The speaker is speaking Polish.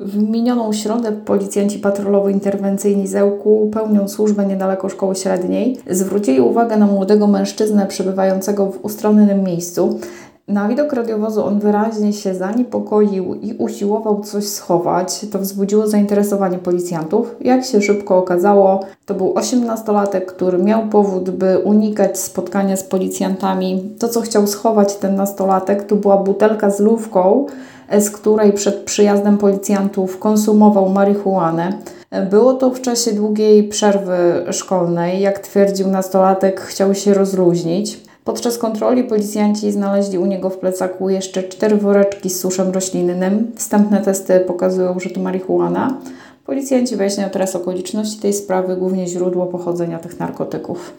W minioną środę policjanci patrolowo-interwencyjni Zełku, pełniąc służbę niedaleko szkoły średniej, zwrócili uwagę na młodego mężczyznę przebywającego w ustronnym miejscu. Na widok radiowozu on wyraźnie się zaniepokoił i usiłował coś schować. To wzbudziło zainteresowanie policjantów. Jak się szybko okazało, to był 18-latek, który miał powód, by unikać spotkania z policjantami. To, co chciał schować ten nastolatek, to była butelka z lufką, z której przed przyjazdem policjantów konsumował marihuanę. Było to w czasie długiej przerwy szkolnej. Jak twierdził nastolatek, chciał się rozluźnić. Podczas kontroli policjanci znaleźli u niego w plecaku jeszcze 4 woreczki z suszem roślinnym. Wstępne testy pokazują, że to marihuana. Policjanci wyjaśniają teraz okoliczności tej sprawy, głównie źródło pochodzenia tych narkotyków.